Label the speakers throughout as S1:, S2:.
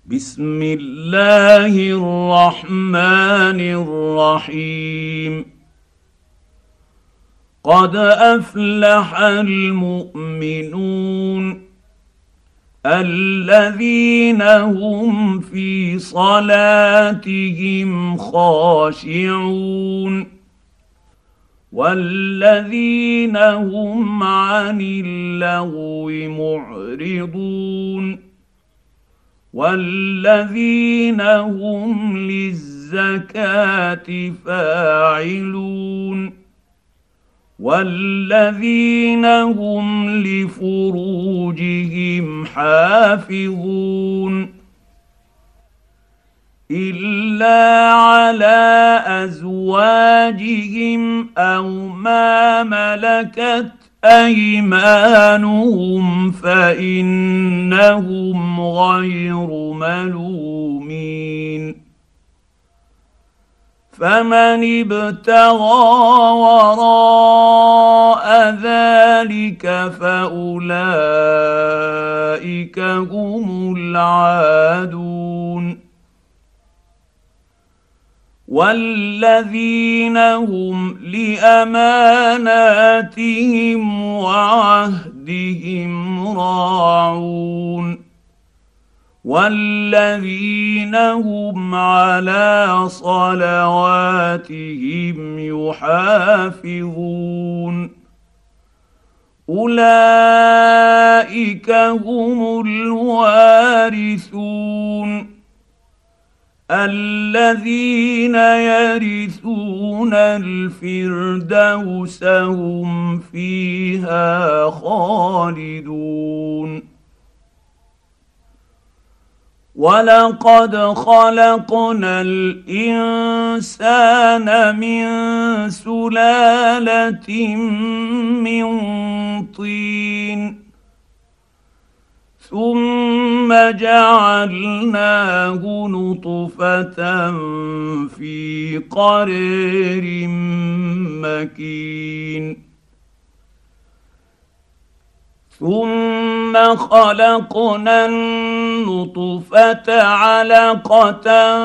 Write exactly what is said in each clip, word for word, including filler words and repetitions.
S1: بسم الله الرحمن الرحيم. قد افلح المؤمنون الذين هم في صلاتهم خاشعون والذين هم عن اللغو معرضون والذين هم للزكاه فاعلون والذين هم لفروجهم حافظون الا على ازواجهم او ما ملكت ايمانهم فانهم غير ملومين. فمن ابتغى وراء ذلك فاولئك هم العادون. والذين هم لاماناتهم وعهدهم راعون والذين هم على صلواتهم يحافظون اولئك هم الوارثون الذين يرثون الفردوس هم فيها خالدون. ولقد خلقنا الانسان من سلاله من طين ثم جعلناه نطفه في قرير مكين ثم خلقنا النطفه علقه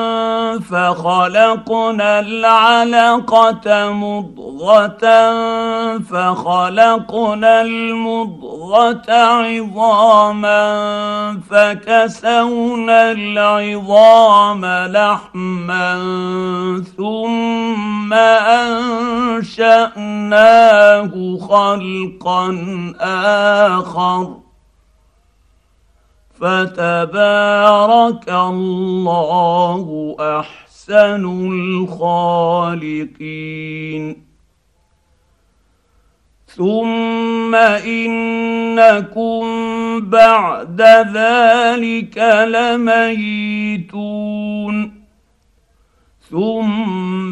S1: فخلقنا العلقه مضغه فخلقنا المضغه عظاما فكسونا العظام لحما ثم انشاناه خلقا اخر فتبارك الله احسن الخالقين. ثم انكم بعد ذلك لميتون ثم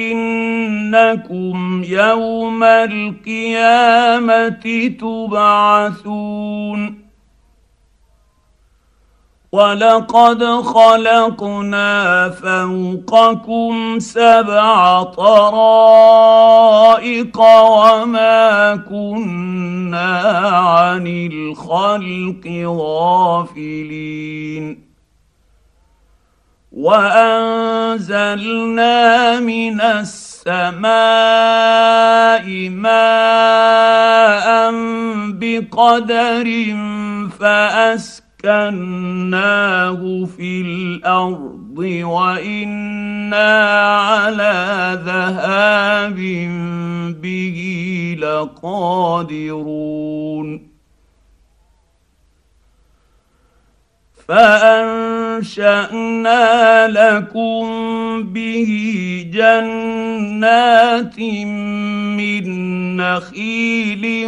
S1: انكم يوم القيامه تبعثون. ولقد خلقنا فوقكم سبع طرائق وما كنا عن الخلق غافلين وانزلنا من السماء ماء بقدر فاسكناه كناه في الارض وانا على ذهاب به لقادرون. فانشانا لكم به جنات من نخيل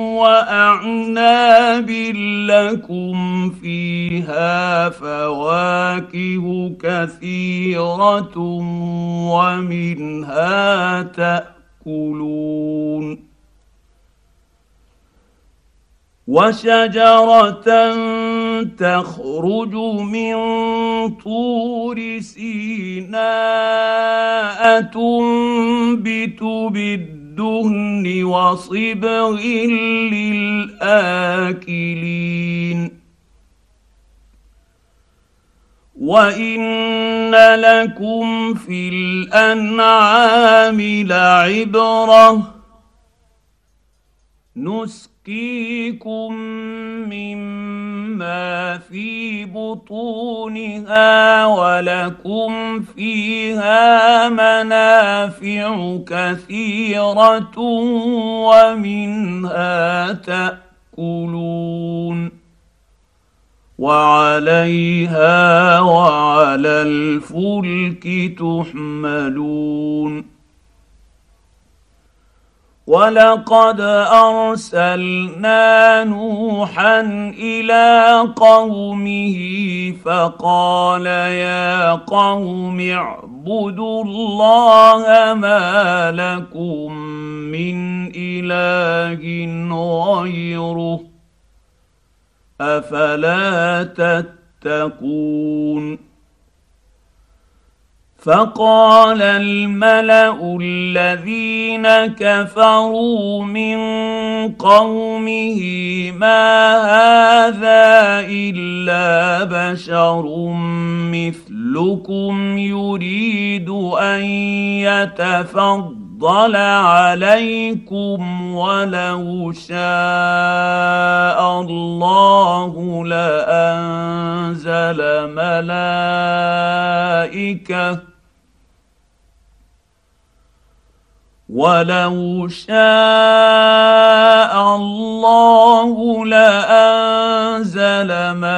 S1: واعناب لكم فيها فواكه كثيره ومنها تاكلون وشجره تخرج من طور سيناء تنبت بالدهن وصبغ للآكلين وان لكم في الانعام لعبره نسقيكم مما في بطونها ولكم فيها منافع كثيره ومنها تاكلون وعليها وعلى الفلك تحملون ولقد ارسلنا نوحا الى قومه فقال يا قوم اعبدوا الله ما لكم من اله غيره افلا تتقون فقال الملا الذين كفروا من قومه ما هذا الا بشر مثلكم يريد ان يتفضل عليكم ولو شاء الله لانزل ملائكه ولو شاء الله لأنزل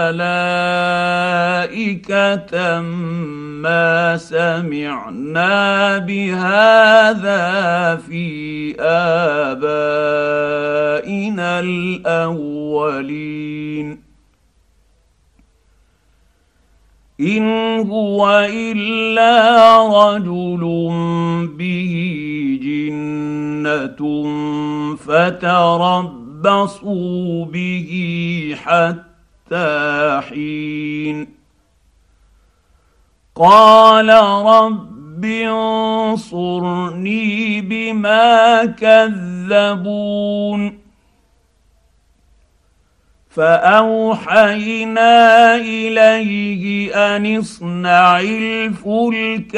S1: ملائكة ما سمعنا بهذا في آبائنا الأولين إن هو إلا رجل به جنة فتربصوا به حتى حين قال رب انصرني بما كذبون فأوحينا إليه أن اصنع الفلك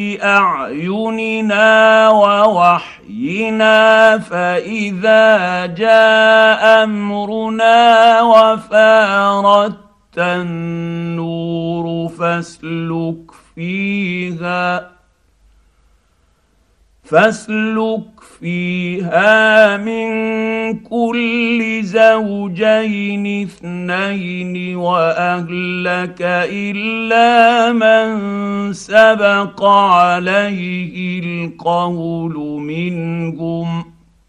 S1: بأعيننا ووحينا فإذا جاء أمرنا وفارت النور فاسلك فيها فاسلك فيها من كل زوجين اثنين واهلك الا من سبق عليه القول منهم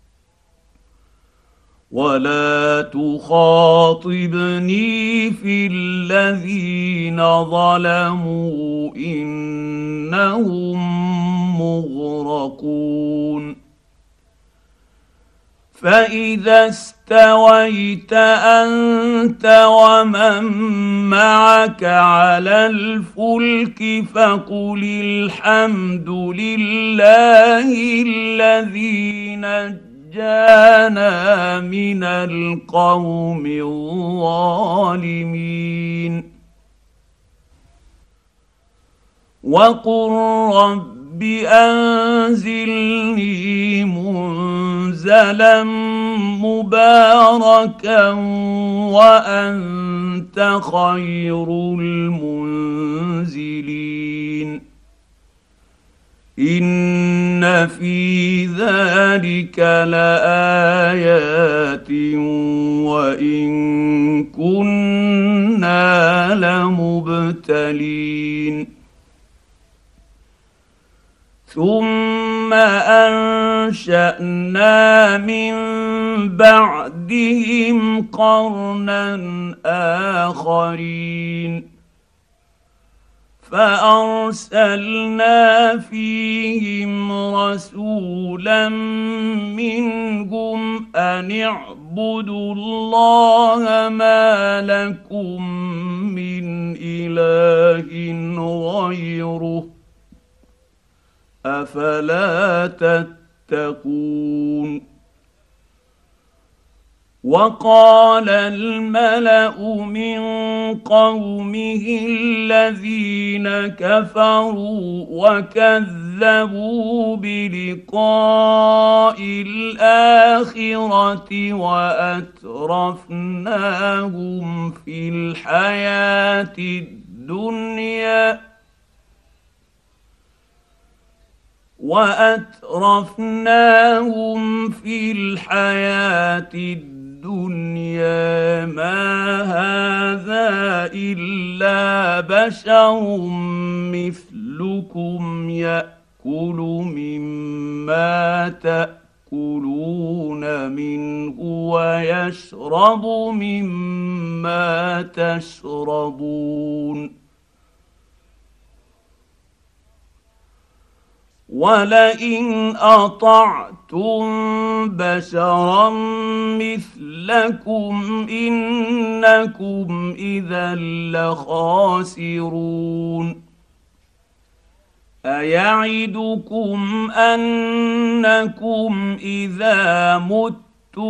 S1: ولا تخاطبني في الذين ظلموا انهم مغرقون فإذا استويت أنت ومن معك على الفلك فقل الحمد لله الذي نجانا من القوم الظالمين وقل رب بأنزلني منزلا مباركا وأنت خير المنزلين إن في ذلك لآيات وإن كنا لمبتلين ثم أنشأنا من بعدهم قرنا آخرين فأرسلنا فيهم رسولا منهم أن اعبدوا الله ما لكم من إله غيره أفلا تتقون وقال الملا من قومه الذين كفروا وكذبوا بلقاء الاخره واترفناهم في الحياه الدنيا واترفناهم في الحياه الدنيا ما هذا الا بشر مثلكم ياكل مما تاكلون منه ويشرب مما تشربون ولئن اطعتم بشرا مثلكم انكم اذا لخاسرون ايعدكم انكم اذا متم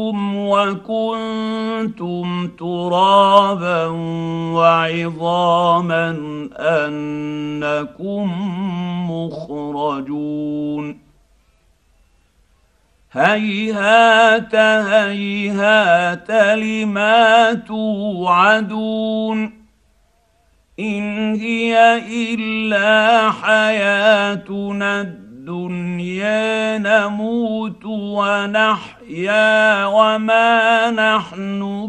S1: وكنتم ترابا وعظاما انكم مخرجون هيهات هيهات لما توعدون ان هي الا حياتنا الدنيا نموت ونحيا وما نحن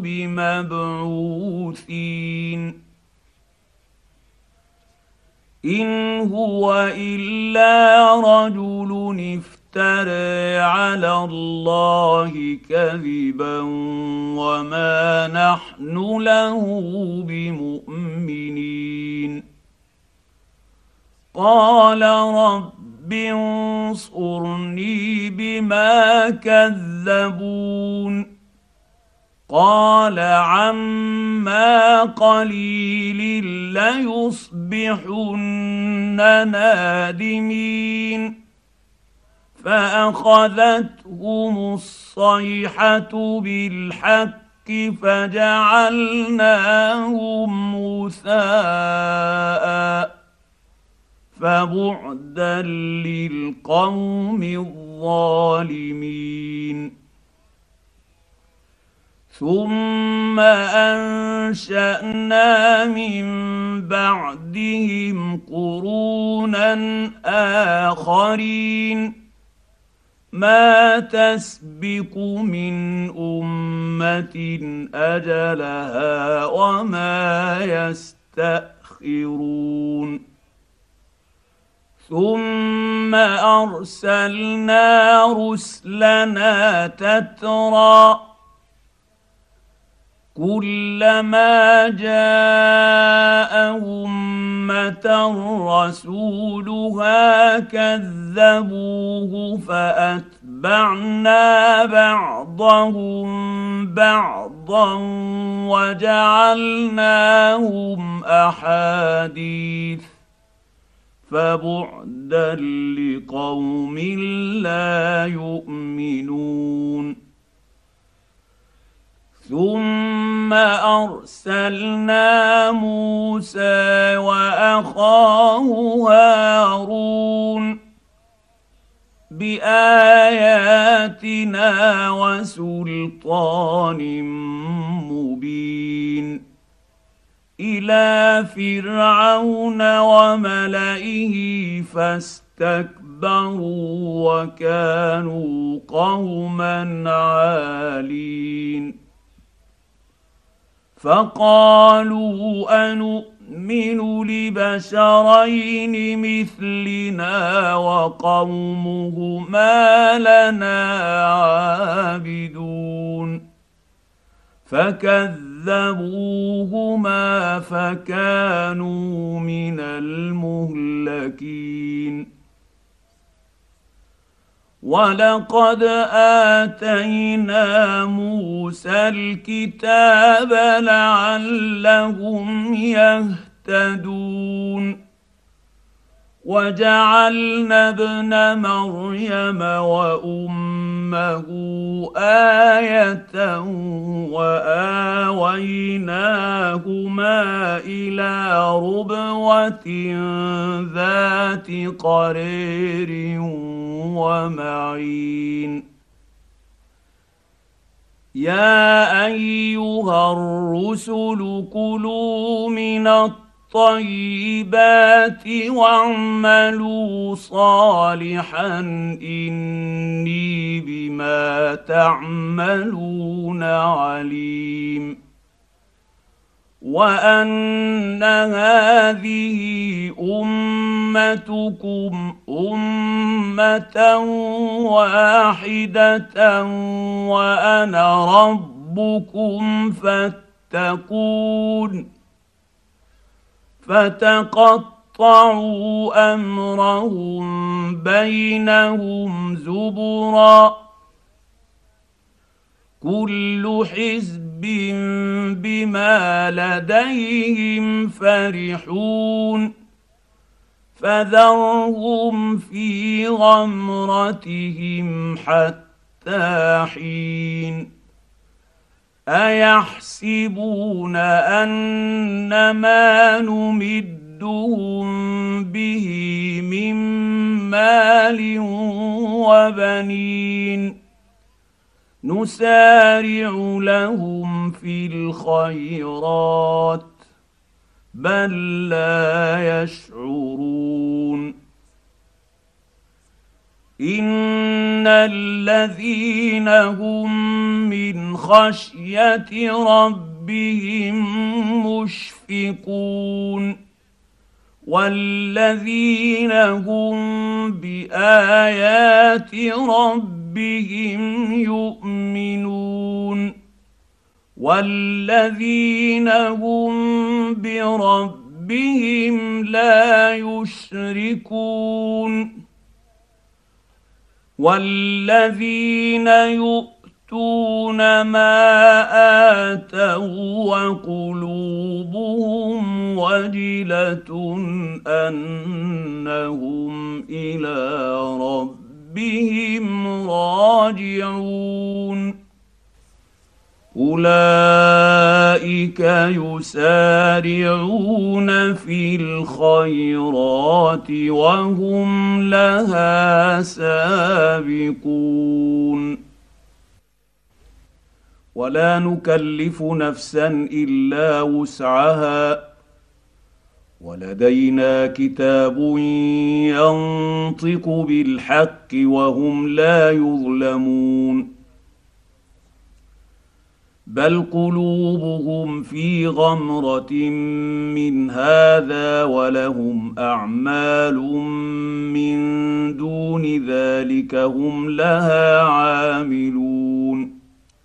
S1: بمبعوثين ان هو الا رجل افترى على الله كذبا وما نحن له بمؤمنين قال رب انصرني بما كذبون قال عما قليل ليصبحن نادمين فاخذتهم الصيحه بالحق فجعلناهم غثاء فبعدا للقوم الظالمين ثم انشانا من بعدهم قرونا اخرين ما تسبق من امه اجلها وما يستاخرون ثم ارسلنا رسلنا تترى كلما جاء امه رسولها كذبوه فاتبعنا بعضهم بعضا وجعلناهم احاديث فبعدا لقوم لا يؤمنون ثم ارسلنا موسى واخاه هارون باياتنا وسلطان مبين الى فرعون وملئه فاستكبروا وكانوا قوما عالين فقالوا انؤمن لبشرين مثلنا وقومهما لنا عابدون فكذبوهما فكانوا من المهلكين ولقد اتينا موسى الكتاب لعلهم يهتدون وجعلنا ابن مريم وامه امه ايه واويناهما الى ربوه ذات قرير ومعين يا ايها الرسل كلوا من الطيبات واعملوا صالحا اني بما تعملون عليم وان هذه امتكم امه واحده وانا ربكم فاتقون فتقطعوا امرهم بينهم زبرا كل حزب بما لديهم فرحون فذرهم في غمرتهم حتى حين ايحسبون انما نمدهم به من مال وبنين نسارع لهم في الخيرات بل لا يشعرون ان الذين هم من خشيه ربهم مشفقون والذين هم بايات ربهم يؤمنون والذين هم بربهم لا يشركون والذين يؤتون ما آتوا وقلوبهم وجلة أنهم إلى ربهم راجعون أولئك يسارعون في الخيرات وهم لها سابقون ولا نكلف نفسا إلا وسعها ولدينا كتاب ينطق بالحق وهم لا يظلمون بل قلوبهم في غمرة من هذا ولهم أعمال من دون ذلك هم لها عاملون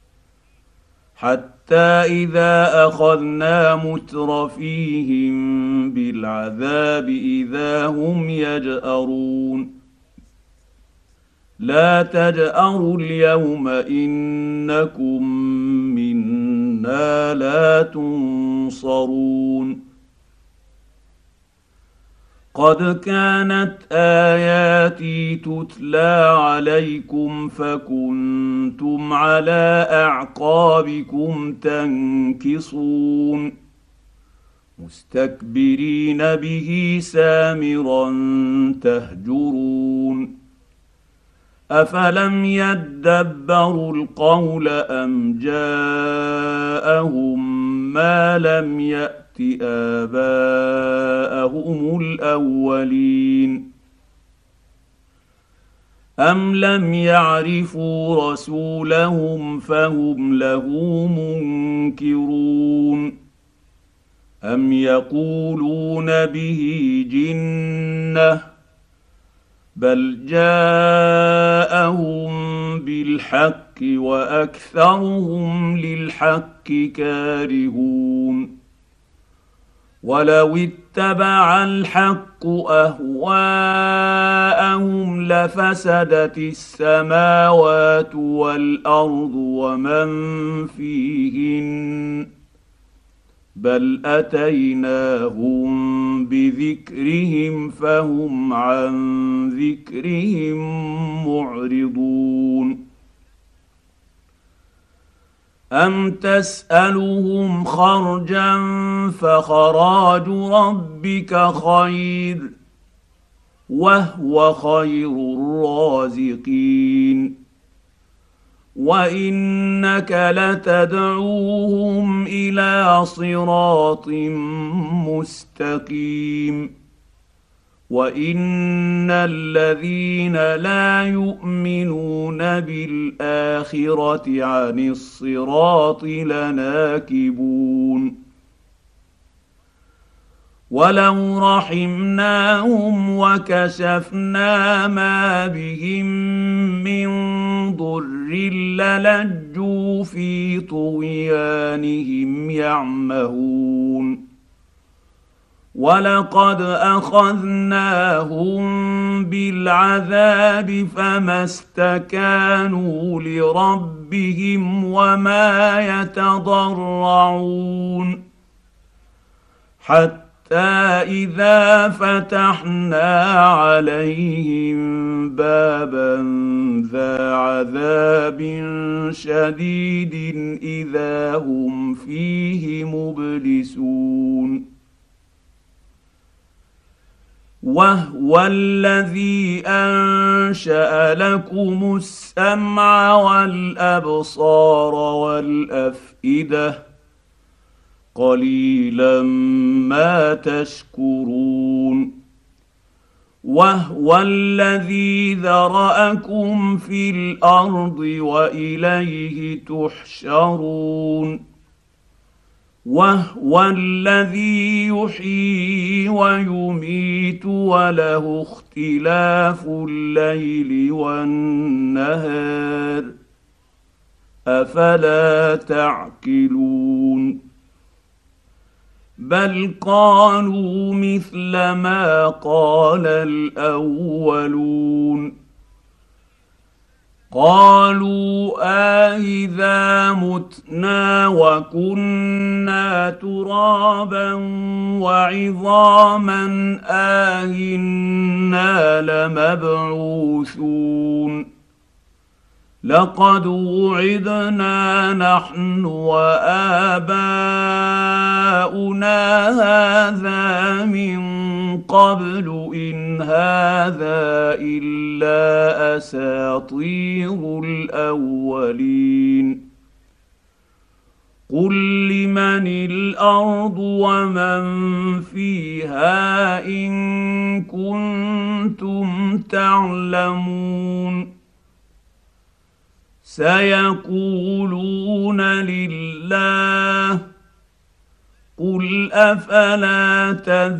S1: حتى إذا أخذنا مترفيهم بالعذاب إذا هم يجأرون لا تجأروا اليوم إنكم منا لا تنصرون قد كانت آياتي تتلى عليكم فكنتم على أعقابكم تنكصون مستكبرين به سامرا تهجرون أفلم يدبروا القول أم جاءهم ما لم يأت آباءهم الأولين أم لم يعرفوا رسولهم فهم له منكرون أم يقولون به جنة بل جاءهم بالحق وأكثرهم للحق كارهون ولو اتبع الحق أهواءهم لفسدت السماوات والأرض ومن فيهن بل أتيناهم بذكرهم فهم عن ذكرهم معرضون أم تسألهم خرجا فخراج ربك خير وهو خير الرازقين وإنك لتدعوهم إلى صراط مستقيم وإن الذين لا يؤمنون بالآخرة عن الصراط لناكبون ولو رحمناهم وكشفنا ما بهم من ضر للجوا في طغيانهم يعمهون ولقد أخذناهم بالعذاب فما استكانوا لربهم وما يتضرعون حتى إذا فتحنا عليهم بابا ذا عذاب شديد إذا هم فيه مبلسون وهو الذي أنشأ لكم السمع والأبصار والأفئدة قليلا ما تشكرون وهو الذي ذرأكم في الأرض وإليه تحشرون وهو الذي يحيي ويميت وله اختلاف الليل والنهار أفلا تعقلون بل قالوا مثل ما قال الأولون قالوا أإذا متنا وكنا ترابا وعظاما أإنا لمبعوثون لقد وعدنا نحن وآباؤنا هذا من قبل إن هذا إلا أساطير الأولين قل لمن الأرض ومن فيها إن كنتم تعلمون سيقولون لله قل أفلا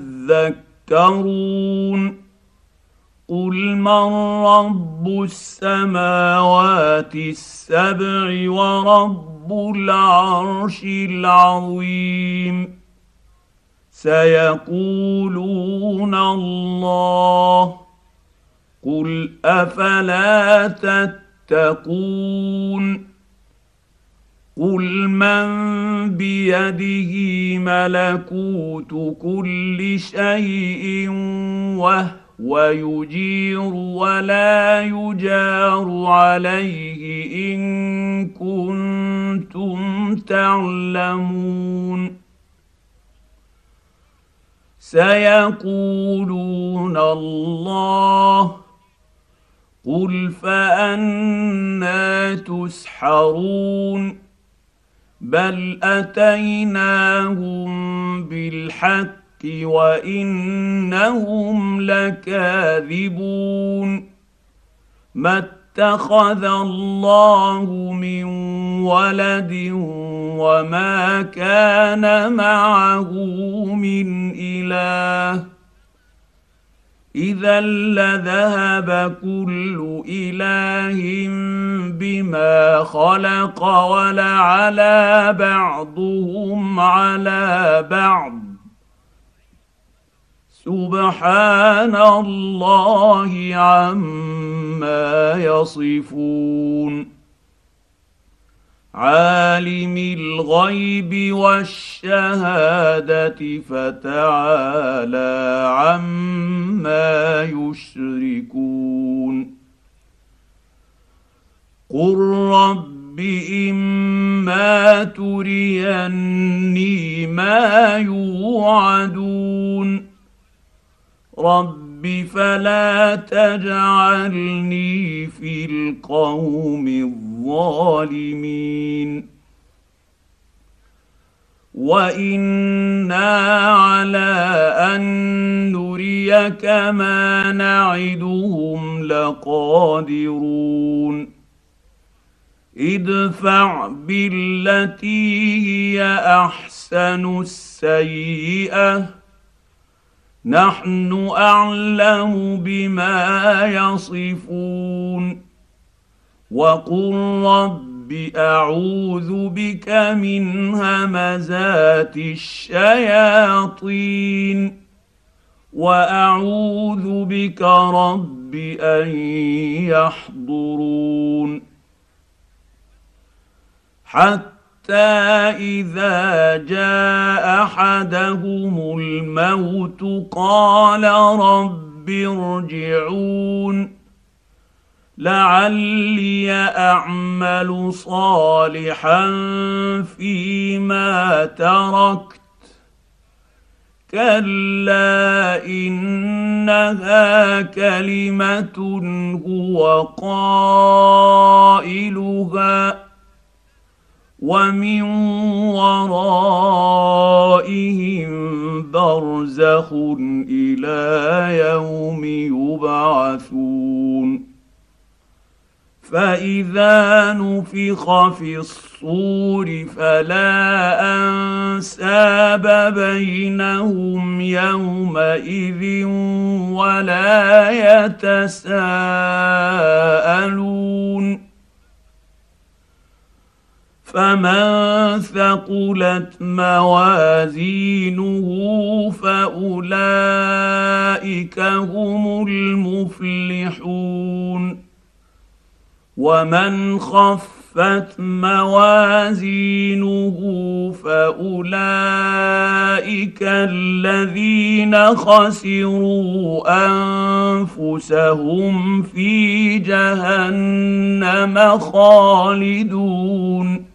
S1: تذكرون قل من رب السماوات السبع ورب العرش العظيم سيقولون الله قل أفلا تتقون تقون قل من بيده ملكوت كل شيء وهو يجير ولا يجار عليه إن كنتم تعلمون سيقولون الله قل فأنى تسحرون بل أتيناهم بالحق وإنهم لكاذبون ما اتخذ الله من ولد وما كان معه من إله إذا لذهب كل إله بما خلق ولعلى بعضهم على بعض سبحان الله عما يصفون عالم الغيب والشهادة فتعالى عما يشركون قل رب إما تريني ما يوعدون رب فلا تجعلني في القوم الظالمين وإنا على أن نريك ما نعدهم لقادرون ادفع بالتي هي أحسن السيئة نحن أعلم بما يصفون وقل رب أعوذ بك من همزات الشياطين وأعوذ بك رب أن يحضرون حتى إذا جاء أحدهم الموت قال رب ارجعون لعلي أعمل صالحا فيما تركت كلا إنها كلمة هو قائلها ومن ورائهم برزخ إلى يوم يبعثون فإذا نفخ في الصور فلا أنساب بينهم يومئذ ولا يتساءلون فمن ثقلت موازينه فأولئك هم المفلحون ومن خفت موازينه فأولئك الذين خسروا أنفسهم في جهنم خالدون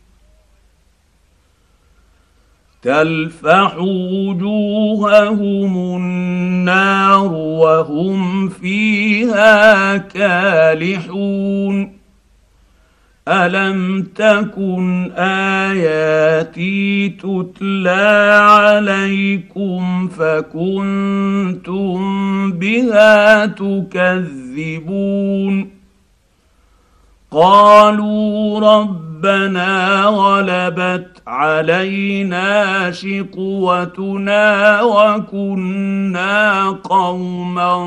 S1: تلفح وجوههم النار وهم فيها كالحون ألم تكن آياتي تتلى عليكم فكنتم بها تكذبون قالوا ربنا غلبت علينا شقوتنا وكنا قوما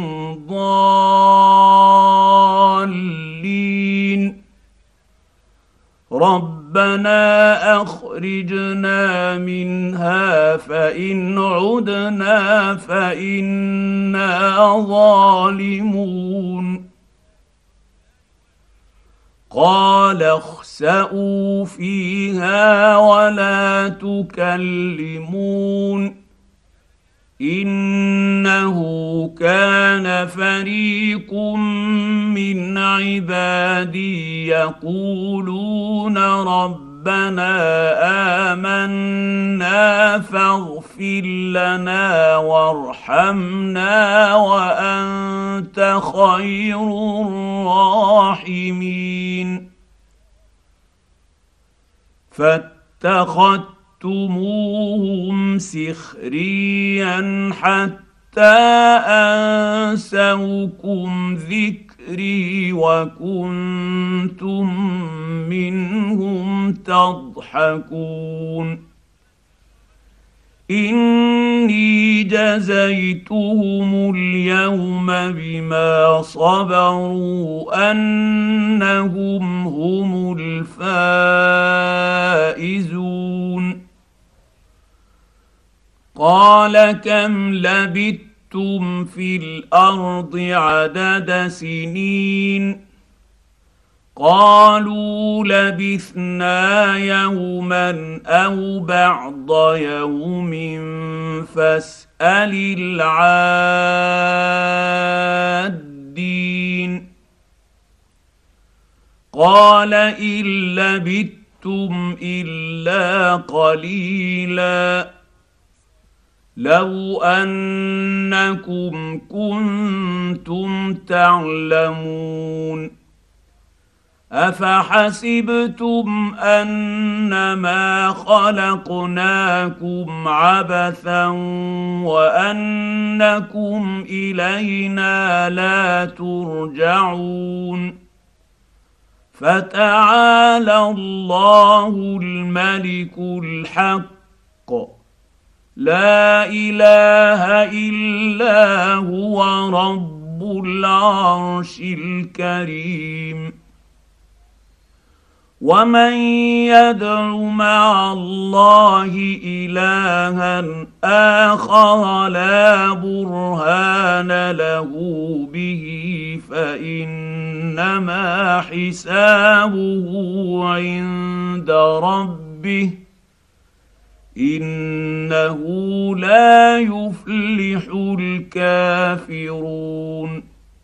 S1: ضالين ربنا أخرجنا منها فإن عدنا فإنا ظالمون قال اخسئوا فيها ولا تكلمون إنه كان فريق من عبادي يقولون ربنا آمنا فاغفر لنا وارحمنا وأنت خير الراحمين فاتخذتموهم سخريا حتى أنسوكم ذكري وكنتم منهم تضحكون إني جزيتهم اليوم بما صبروا أنهم هم الفائزون قال كم لبثتم في الأرض عدد سنين قالوا لبثنا يوما أو بعض يوم فاسأل العادين قال ان لبثتم الا قليلا لو انكم كنتم تعلمون افحسبتم انما خلقناكم عبثا وانكم الينا لا ترجعون فتعالى الله الملك الحق لا اله الا هو رب العرش الكريم ومن يدع مع الله الها اخر لا برهان له به فانما حسابه عند ربه انه لا يفلح الكافرون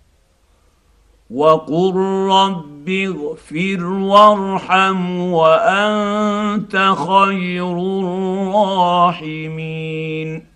S1: وقل رب اغفر وارحم وانت خير الراحمين